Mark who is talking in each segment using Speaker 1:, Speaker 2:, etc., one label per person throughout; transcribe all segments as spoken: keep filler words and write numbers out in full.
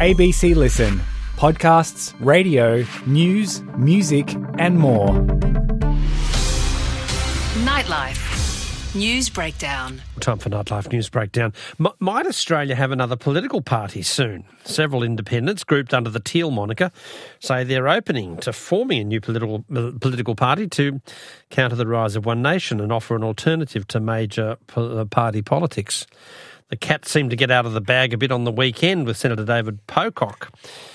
Speaker 1: A B C Listen. Podcasts, radio, news, music and more.
Speaker 2: Nightlife. News Breakdown.
Speaker 3: Time for Nightlife News Breakdown. M- might Australia have another political party soon? Several independents grouped under the Teal moniker say they're opening to forming a new political uh, political party to counter the rise of One Nation and offer an alternative to major po- party politics. The cat seemed to get out of the bag a bit on the weekend with Senator David Pocock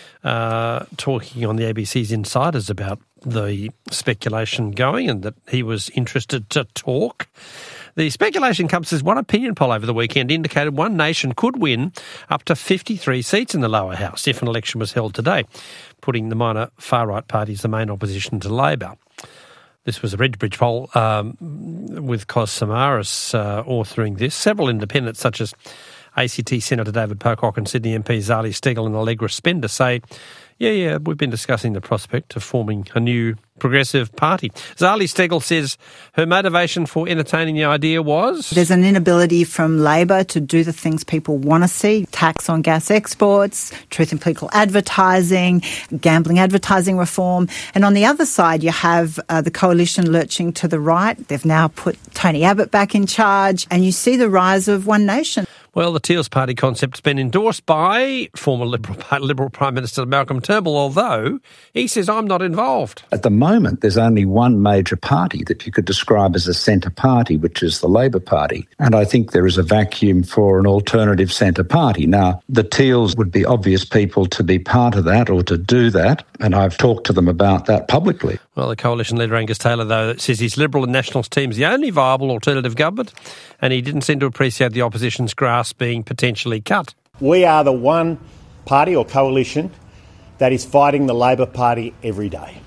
Speaker 3: uh, talking on the A B C's Insiders about the speculation going and that he was interested to talk. The speculation comes as one opinion poll over the weekend indicated One Nation could win up to fifty-three seats in the lower house if an election was held today, putting the minor far-right parties the main opposition to Labor. This was a Redbridge poll um, with Cos Samaras uh, authoring this. Several independents such as A C T Senator David Pocock and Sydney M P Zali Steggall and Allegra Spender say, yeah, yeah, we've been discussing the prospect of forming a new progressive party. Zali Steggall says her motivation for entertaining the idea was...
Speaker 4: There's an inability from Labor to do the things people want to see, tax on gas exports, truth in political advertising, gambling advertising reform. And on the other side, you have uh, the coalition lurching to the right. They've now put Tony Abbott back in charge, and you see the rise of One Nation.
Speaker 3: Well, the Teals Party concept has been endorsed by former Liberal, Liberal Prime Minister Malcolm Turnbull, although he says, I'm not involved.
Speaker 5: At the moment, there's only one major party that you could describe as a centre party, which is the Labor Party. And I think there is a vacuum for an alternative centre party. Now, the Teals would be obvious people to be part of that or to do that, and I've talked to them about that publicly.
Speaker 3: Well, the coalition leader, Angus Taylor, though, says his Liberal and Nationals team is the only viable alternative government, and he didn't seem to appreciate the opposition's grasp being potentially cut.
Speaker 6: We are the one party or coalition that is fighting the Labor Party every day.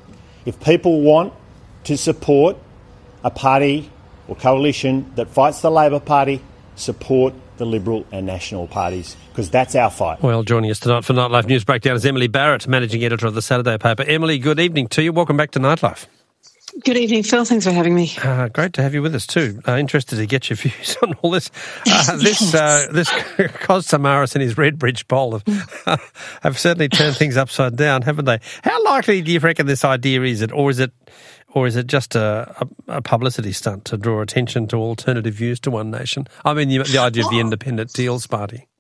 Speaker 6: If people want to support a party or coalition that fights the Labor Party, support the Liberal and National parties, because that's our fight.
Speaker 3: Well, joining us tonight for Nightlife News Breakdown is Emily Barrett, Managing Editor of the Saturday paper. Emily, good evening to you. Welcome back to Nightlife.
Speaker 7: Good evening, Phil. Thanks for having me.
Speaker 3: Uh, great to have you with us too. Uh, interested to get your views on all this. Uh, this uh, this Cos Samaras and his Redbridge poll have, have certainly turned things upside down, haven't they? How likely do you reckon this idea is, it, or is it, or is it just a, a, a publicity stunt to draw attention to alternative views to One Nation? I mean, the, the idea of the independent Teals party.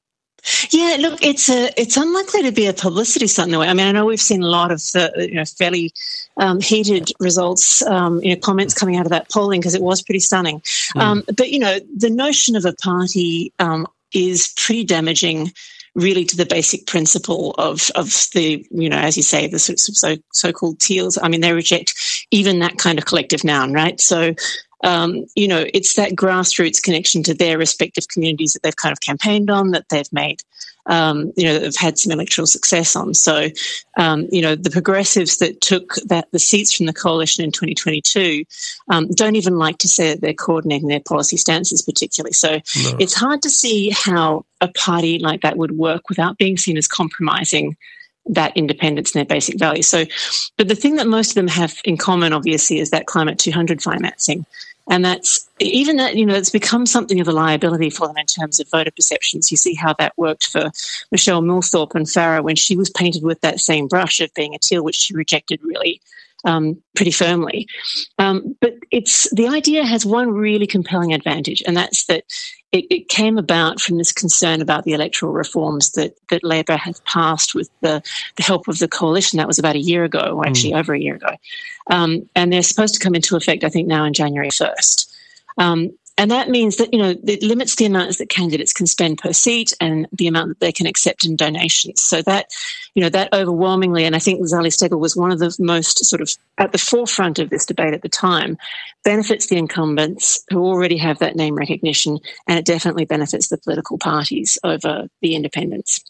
Speaker 7: Yeah, look, it's a it's unlikely to be a publicity stunt in a way. I mean, I know we've seen a lot of the, you know, fairly um, heated results, um, you know, comments coming out of that polling because it was pretty stunning. Mm. Um, but, you know, the notion of a party um, is pretty damaging really to the basic principle of, of the, you know, as you say, the so, so, so-called Teals. I mean, they reject even that kind of collective noun, right? So, Um, you know, it's that grassroots connection to their respective communities that they've kind of campaigned on, that they've made, um, you know, that they've had some electoral success on. So, um, you know, the progressives that took that the seats from the coalition in twenty twenty-two um, don't even like to say that they're coordinating their policy stances particularly. So no. It's hard to see how a party like that would work without being seen as compromising that independence and their basic values. So, but the thing that most of them have in common, obviously, is that Climate two hundred financing. And that's, even that, you know, it's become something of a liability for them in terms of voter perceptions. You see how that worked for Michelle Millthorpe and Farah when she was painted with that same brush of being a Teal, which she rejected really um, pretty firmly. Um, but it's, the idea has one really compelling advantage, and that's that it, it came about from this concern about the electoral reforms that, that Labor has passed with the, the help of the coalition. That was about a year ago, or actually mm. over a year ago. Um, and they're supposed to come into effect, I think, now on January first. Um, and that means that, you know, it limits the amounts that candidates can spend per seat and the amount that they can accept in donations. So that, you know, that overwhelmingly, and I think Zali Steggall was one of the most sort of at the forefront of this debate at the time, benefits the incumbents who already have that name recognition, and it definitely benefits the political parties over the independents.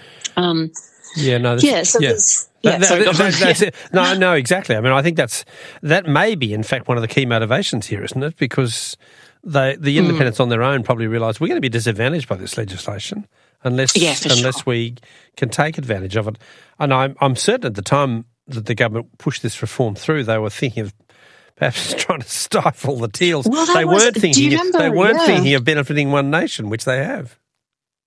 Speaker 7: Um,
Speaker 3: yeah, no, this,
Speaker 7: yeah, so
Speaker 3: yeah.
Speaker 7: there's... Yeah,
Speaker 3: that,
Speaker 7: sorry,
Speaker 3: that, that, that's it. No, no, exactly. I mean, I think that's that may be, in fact, one of the key motivations here, isn't it? Because they, the independents mm. on their own probably realise we're going to be disadvantaged by this legislation unless
Speaker 7: yeah,
Speaker 3: unless
Speaker 7: sure.
Speaker 3: we can take advantage of it. And I'm, I'm certain at the time that the government pushed this reform through, they were thinking of perhaps trying to stifle the Teals.
Speaker 7: Well,
Speaker 3: they
Speaker 7: was,
Speaker 3: weren't thinking.
Speaker 7: remember,
Speaker 3: They weren't
Speaker 7: yeah.
Speaker 3: thinking of benefiting One Nation, which they have.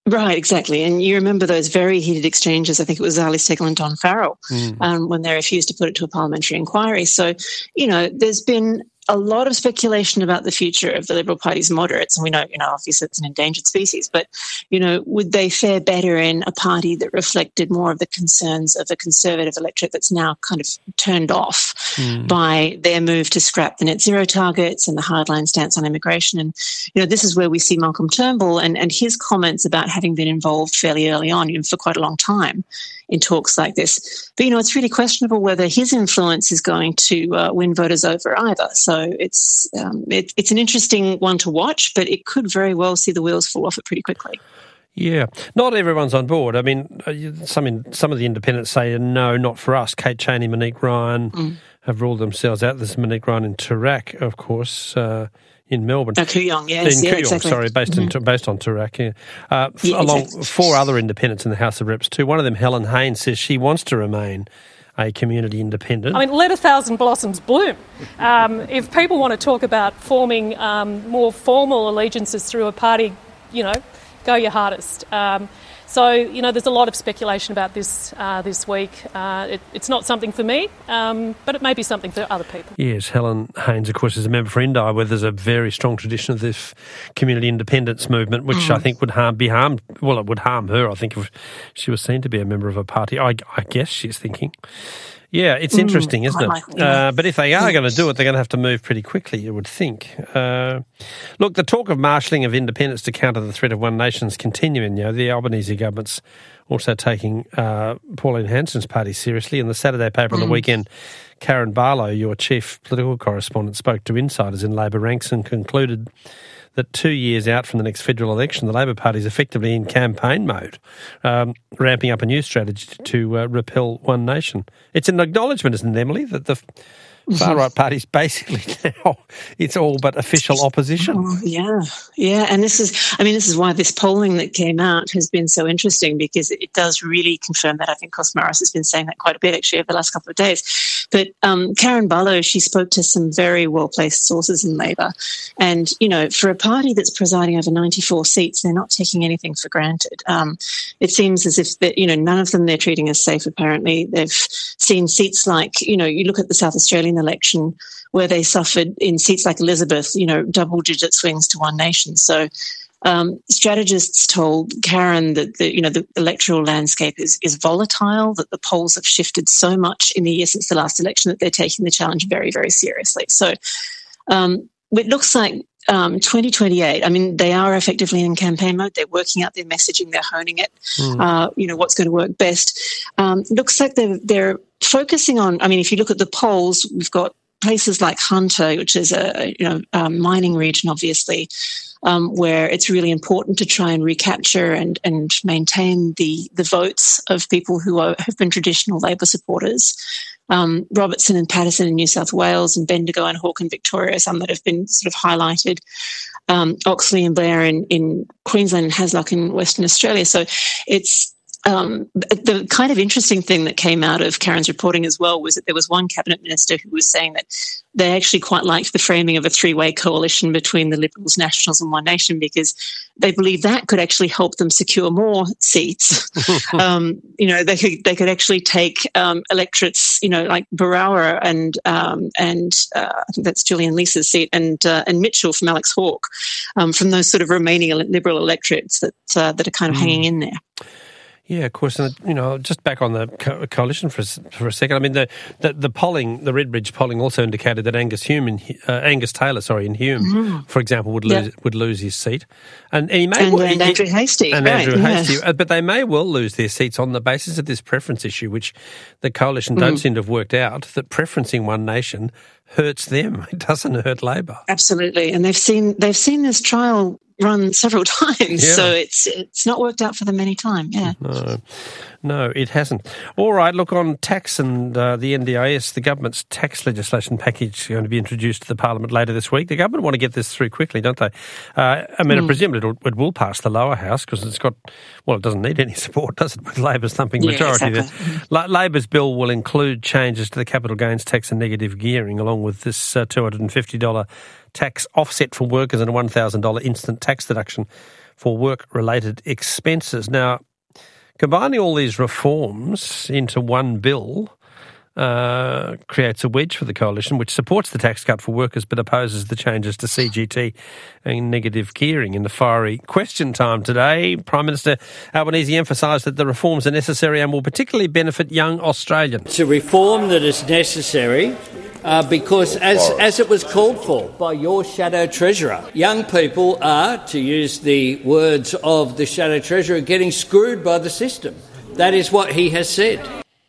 Speaker 7: Right, exactly. And you remember those very heated exchanges, I think it was Ali Steggall and Don Farrell, mm. um, when they refused to put it to a parliamentary inquiry. So, you know, there's been a lot of speculation about the future of the Liberal Party's moderates, and we know, you know, obviously it's an endangered species, but, you know, would they fare better in a party that reflected more of the concerns of a conservative electorate that's now kind of turned off mm. by their move to scrap the net zero targets and the hardline stance on immigration? And, you know, this is where we see Malcolm Turnbull and, and his comments about having been involved fairly early on, you know, for quite a long time in talks like this. But, you know, it's really questionable whether his influence is going to uh, win voters over either. So it's um, it, it's an interesting one to watch, but it could very well see the wheels fall off it pretty quickly.
Speaker 3: Yeah, not everyone's on board. I mean, some in, some of the independents say, no, not for us. Kate Chaney, Monique Ryan mm. have ruled themselves out. There's Monique Ryan in Toorak, of course, uh, in Melbourne.
Speaker 7: Oh, Kooyong, yes.
Speaker 3: In
Speaker 7: yeah,
Speaker 3: Kooyong,
Speaker 7: exactly.
Speaker 3: sorry, based,
Speaker 7: mm-hmm.
Speaker 3: in, based on Toorak, yeah. Uh,
Speaker 7: yeah
Speaker 3: along
Speaker 7: exactly.
Speaker 3: four other independents in the House of Reps too. One of them, Helen Haynes, says she wants to remain a community independent.
Speaker 8: I mean, let a thousand blossoms bloom. Um, if people want to talk about forming um, more formal allegiances through a party, you know, go your hardest. Um, so, you know, there's a lot of speculation about this uh, this week. Uh, it, it's not something for me, um, but it may be something for other people.
Speaker 3: Yes, Helen Haynes, of course, is a member for Indi, where there's a very strong tradition of this community independence movement, which mm. I think would harm, be harmed. Well, it would harm her, I think, if she was seen to be a member of a party. I, I guess she's thinking. Yeah, it's interesting, mm, isn't it? Like, yeah. uh, but if they are going to do it, they're going to have to move pretty quickly, you would think. Uh, look, the talk of marshalling of independence to counter the threat of One Nation is continuing. You know, the Albanese government's also taking uh, Pauline Hanson's party seriously. In the Saturday paper mm. on the weekend, Karen Barlow, your chief political correspondent, spoke to insiders in Labor ranks and concluded that two years out from the next federal election, the Labor Party is effectively in campaign mode, um, ramping up a new strategy to uh, repel One Nation. It's an acknowledgement, isn't it, Emily, that the far-right party's basically now, it's all but official opposition.
Speaker 7: Oh, yeah, yeah. And this is, I mean, this is why this polling that came out has been so interesting, because it does really confirm that. I think Cos Morris has been saying that quite a bit, actually, over the last couple of days. But um, Karen Barlow, she spoke to some very well-placed sources in Labor. And, you know, for a party that's presiding over ninety-four seats, they're not taking anything for granted. Um, it seems as if, that, you know, none of them they're treating as safe, apparently. They've seen seats like, you know, you look at the South Australian election where they suffered in seats like Elizabeth, you know, double-digit swings to One Nation. So um, strategists told Karen that the, you know, the electoral landscape is, is volatile, that the polls have shifted so much in the year since the last election that they're taking the challenge very, very seriously. So um, it looks like um, twenty twenty-eight, I mean, they are effectively in campaign mode. They're working out their messaging. They're honing it, mm. uh, you know, what's going to work best. Um, looks like they're, they're focusing on, I mean, if you look at the polls, we've got places like Hunter, which is a, you know, a mining region, obviously, um, where it's really important to try and recapture and, and maintain the, the votes of people who are, have been traditional Labor supporters. Um, Robertson and Patterson in New South Wales, and Bendigo and Hawke in Victoria, some that have been sort of highlighted. Um, Oxley and Blair in, in Queensland and Hasluck in Western Australia. So it's Um, the kind of interesting thing that came out of Karen's reporting as well was that there was one cabinet minister who was saying that they actually quite liked the framing of a three-way coalition between the Liberals, Nationals and One Nation, because they believe that could actually help them secure more seats. um, you know, they could they could actually take um, electorates, you know, like Barawa and um, and uh, I think that's Julian Leese's seat, and uh, and Mitchell from Alex Hawke, um, from those sort of remaining Liberal electorates that uh, that are kind of mm. hanging in there.
Speaker 3: Yeah, of course. And, you know, just back on the co- coalition for a, for a second. I mean, the, the the polling, the Redbridge polling, also indicated that Angus Hume, in, uh, Angus Taylor, sorry, in Hume, mm-hmm. for example, would lose yep. would lose his seat, and, and he may
Speaker 7: and,
Speaker 3: well,
Speaker 7: and
Speaker 3: he,
Speaker 7: Andrew Hastie,
Speaker 3: and
Speaker 7: right,
Speaker 3: Andrew
Speaker 7: yeah.
Speaker 3: Hastie, but they may well lose their seats on the basis of this preference issue, which the coalition don't mm. seem to have worked out. That preferencing One Nation hurts them; it doesn't hurt Labor.
Speaker 7: Absolutely, and they've seen they've seen this trial run several times, yeah. so it's it's not worked out for them any time. Yeah.
Speaker 3: No. No, it hasn't. All right, look, on tax and uh, the N D I S, the government's tax legislation package is going to be introduced to the Parliament later this week. The government want to get this through quickly, don't they? Uh, I mean, mm. I presume it'll, it will pass the lower house because it's got, well, it doesn't need any support, does it, with Labor's thumping
Speaker 7: yeah,
Speaker 3: majority
Speaker 7: exactly.
Speaker 3: there. La- Labor's bill will include changes to the capital gains tax and negative gearing, along with this uh, two hundred fifty dollars tax offset for workers and a one thousand dollars instant tax deduction for work-related expenses. Now, combining all these reforms into one bill uh, creates a wedge for the coalition, which supports the tax cut for workers but opposes the changes to C G T and negative gearing. In the fiery question time today, Prime Minister Albanese emphasised that the reforms are necessary and will particularly benefit young Australians.
Speaker 9: It's a reform that is necessary uh, because, as, as it was called for by your Shadow Treasurer, young people are, to use the words of the Shadow Treasurer, getting screwed by the system. That is what he has said.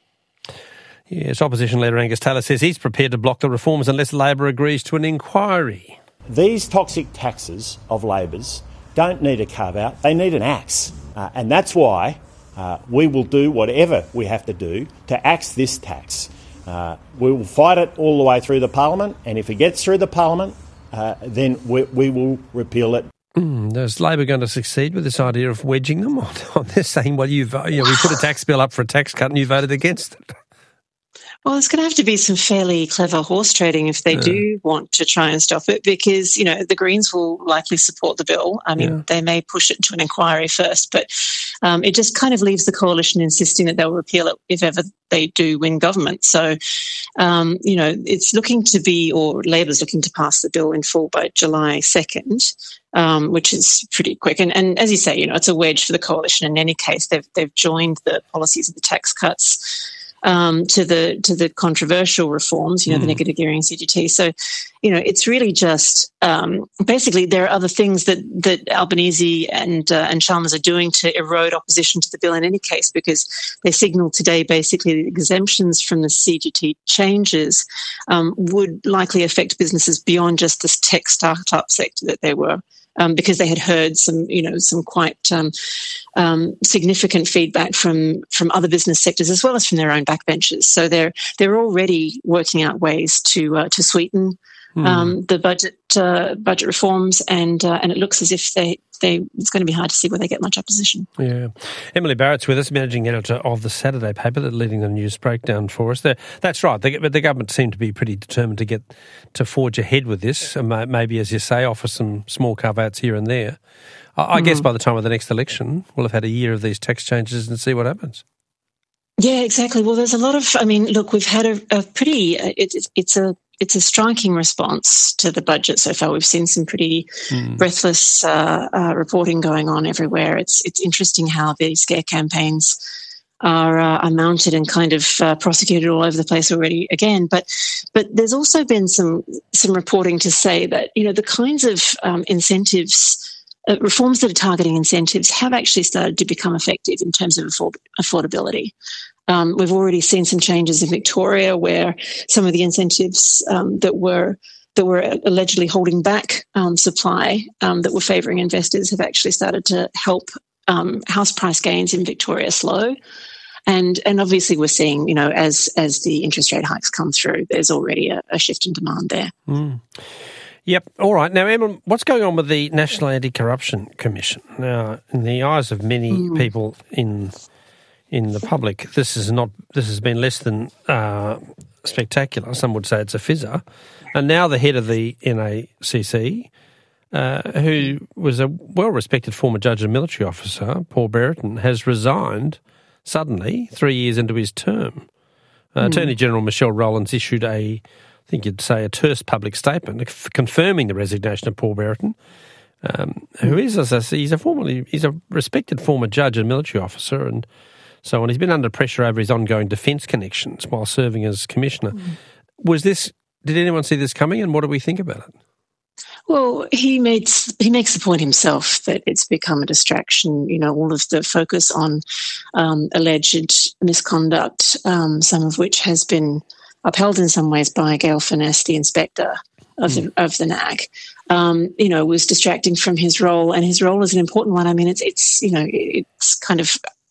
Speaker 3: Yes, Opposition Leader Angus Taylor says he's prepared to block the reforms unless Labor agrees to an inquiry.
Speaker 6: These toxic taxes of Labor's don't need a carve-out, they need an axe. Uh, and that's why uh, we will do whatever we have to do to axe this tax. Uh, we will fight it all the way through the Parliament, and if it gets through the Parliament, uh, then we, we will repeal it.
Speaker 3: Mm, is Labor going to succeed with this idea of wedging them on, on this, saying, well, you, you know, we put a tax bill up for a tax cut and you voted against it?
Speaker 7: Well, there's going to have to be some fairly clever horse trading if they yeah. do want to try and stop it, because, you know, the Greens will likely support the bill. I mean, yeah. they may push it to an inquiry first, but um, it just kind of leaves the coalition insisting that they'll repeal it if ever they do win government. So, um, you know, it's looking to be, or Labor's looking to pass the bill in full by July second. Um, which is pretty quick. And, and as you say, you know, it's a wedge for the coalition. In any case, they've they've joined the policies of the tax cuts um, to the to the controversial reforms, you know, mm. the negative gearing C G T. So, you know, it's really just um, basically there are other things that that Albanese and uh, and Chalmers are doing to erode opposition to the bill in any case, because they signalled today basically the exemptions from the C G T changes um, would likely affect businesses beyond just this tech startup sector that they were. Um, because they had heard some, you know, some quite um, um, significant feedback from from other business sectors as well as from their own backbenchers. So they're they're already working out ways to uh, to sweeten mm. um, the budget uh, budget reforms, and uh, and it looks as if they they it's going to be hard to see where they get much opposition.
Speaker 3: Yeah, Emily Barrett's with us, managing editor of the Saturday paper, that leading the news breakdown for us. There, that's right. The, the government seemed to be pretty determined to get to forge ahead with this. Maybe, as you say, offer some small carve-outs here and there. I, I mm. guess by the time of the next election, we'll have had a year of these tax changes and see what happens.
Speaker 7: Yeah, exactly. Well, there's a lot of. I mean, look, we've had a, a pretty. It, it, it's a. It's a striking response to the budget so far. We've seen some pretty mm. breathless uh, uh, reporting going on everywhere. It's it's interesting how these scare campaigns are, uh, are mounted and kind of uh, prosecuted all over the place already again. But but there's also been some some reporting to say that, you know, the kinds of um, incentives. Uh, reforms that are targeting incentives have actually started to become effective in terms of afford- affordability. Um, we've already seen some changes in Victoria where some of the incentives um, that were that were allegedly holding back um, supply um, that were favouring investors have actually started to help um, house price gains in Victoria slow. And and obviously we're seeing, you know, as as the interest rate hikes come through, there's already a, a shift in demand there.
Speaker 3: Mm. Yep. All right. Now, Emma, what's going on with the National Anti-Corruption Commission? Now, in the eyes of many mm. people in in the public, this is not. This has been less than uh, spectacular. Some would say it's a fizzer. And now the head of the N A C C, uh, who was a well-respected former judge and military officer, Paul Brereton, has resigned suddenly three years into his term. Uh, mm. Attorney General Michelle Rowlands issued a. I think you'd say a terse public statement confirming the resignation of Paul Brereton, um, who is, as I say, he's a formerly he's a respected former judge and military officer, and so on. He's been under pressure over his ongoing defence connections while serving as commissioner. Mm. Was this? Did anyone see this coming, and what do we think about it?
Speaker 7: Well, he makes he makes the point himself that it's become a distraction. You know, all of the focus on um, alleged misconduct, um, some of which has been upheld in some ways by Gail Furness, the inspector of mm. the of the N A C, um, you know, was distracting from his role, and his role is an important one. I mean, it's it's you know, it's kind of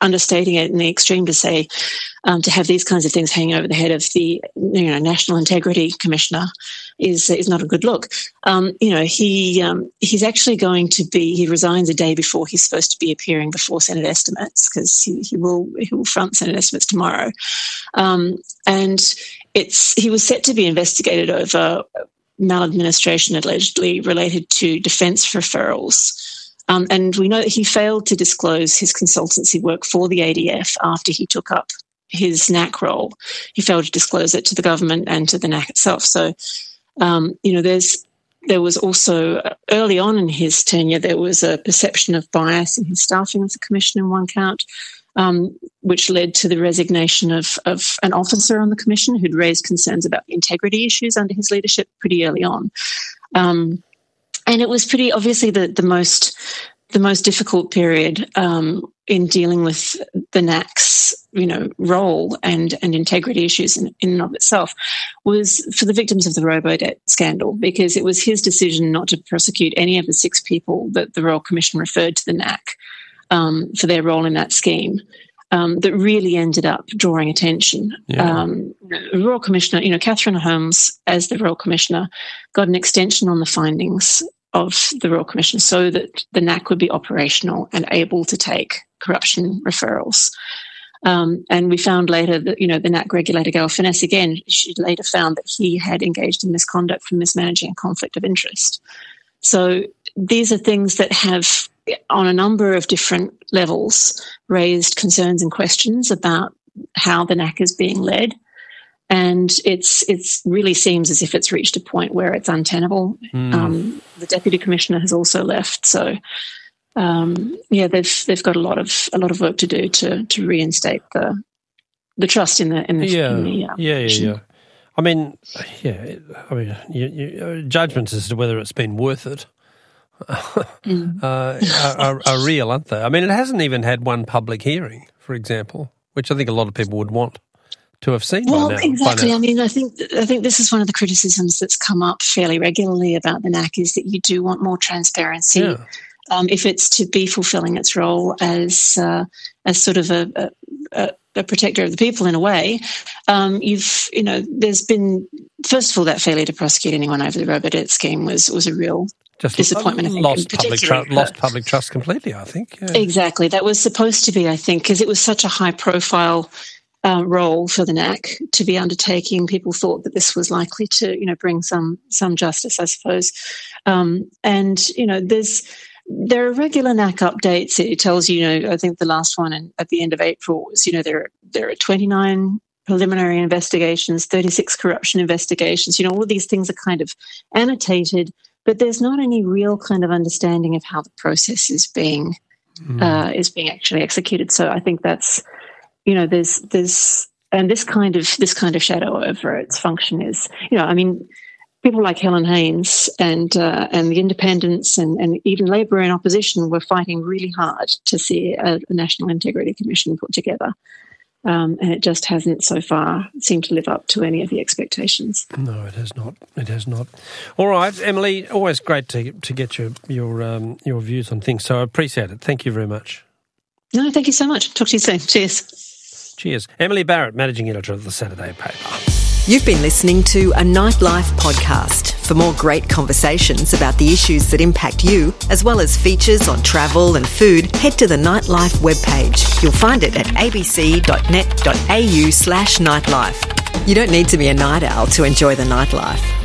Speaker 7: understating it in the extreme to say um, to have these kinds of things hanging over the head of the you know National Integrity Commissioner is is not a good look. Um, you know, he um, he's actually going to be he resigns a day before he's supposed to be appearing before Senate estimates, because he, he will he will front Senate estimates tomorrow, um, and it's he was set to be investigated over maladministration allegedly related to defence referrals. Um, and we know that he failed to disclose his consultancy work for the A D F after he took up his N A C role. He failed to disclose it to the government and to the N A C itself. So, um, you know, there's there was also, early on in his tenure, there was a perception of bias in his staffing as a commissioner in one count, um, which led to the resignation of, of an officer on the commission who'd raised concerns about the integrity issues under his leadership pretty early on. Um, And it was pretty obviously the, the most the most difficult period um, in dealing with the N A C's, you know, role and, and integrity issues in, in and of itself was for the victims of the Robodebt scandal, because it was his decision not to prosecute any of the six people that the Royal Commission referred to the N A C um, for their role in that scheme. Um, that really ended up drawing attention.
Speaker 3: Yeah.
Speaker 7: Um, the Royal Commissioner, you know, Catherine Holmes, as the Royal Commissioner, got an extension on the findings of the Royal Commission so that the N A C would be operational and able to take corruption referrals. Um, and we found later that, you know, the N A C regulator, Gail Finesse, again, she later found that he had engaged in misconduct for mismanaging a conflict of interest. So these are things that have, on a number of different levels, raised concerns and questions about how the N A C is being led. And it's it's really seems as if it's reached a point where it's untenable. Mm. Um, the Deputy Commissioner has also left. So, um, yeah, they've they've got a lot of a lot of work to do to to reinstate the the trust in the in the
Speaker 3: yeah
Speaker 7: in the, uh,
Speaker 3: yeah yeah yeah. I mean, yeah, I mean, you, you, judgments as to whether it's been worth it. mm. uh, are, are real, aren't they? I mean, it hasn't even had one public hearing, for example, which I think a lot of people would want to have seen.
Speaker 7: Well,
Speaker 3: by now,
Speaker 7: exactly.
Speaker 3: by now.
Speaker 7: I mean, I think I think this is one of the criticisms that's come up fairly regularly about the N A C is that you do want more transparency.
Speaker 3: Yeah.
Speaker 7: Um, if it's to be fulfilling its role as uh, as sort of a, a, a protector of the people in a way, um, you've you know, there's been first of all that failure to prosecute anyone over the Robodebt scheme was was a real
Speaker 3: Just
Speaker 7: disappointment. I think,
Speaker 3: lost public trust, lost public trust completely. I think yeah.
Speaker 7: Exactly. That was supposed to be, I think, because it was such a high profile uh, role for the N A C to be undertaking. People thought that this was likely to, you know, bring some some justice, I suppose. Um, and you know, there's there are regular N A C updates. It tells you, you know, I think the last one in, at the end of April was, you know, there there are twenty-nine preliminary investigations, thirty-six corruption investigations. You know, all of these things are kind of annotated, but there's not any real kind of understanding of how the process is being mm. uh, is being actually executed. So I think that's, you know, there's there's and this kind of this kind of shadow over its function is, you know, I mean, people like Helen Haines and uh, and the Independents and, and even Labor in opposition were fighting really hard to see a, a National Integrity Commission put together. Um, and it just hasn't so far seemed to live up to any of the expectations.
Speaker 3: No, it has not. It has not. All right, Emily, always great to to get your your um, your views on things. So I appreciate it. Thank you very much.
Speaker 7: No, thank you so much. Talk to you soon. Cheers.
Speaker 3: Cheers. Emily Barrett, Managing Editor of the Saturday Paper.
Speaker 10: You've been listening to a Nightlife podcast. For more great conversations about the issues that impact you, as well as features on travel and food, head to the Nightlife webpage. You'll find it at abc.net.au slash nightlife. You don't need to be a night owl to enjoy the nightlife.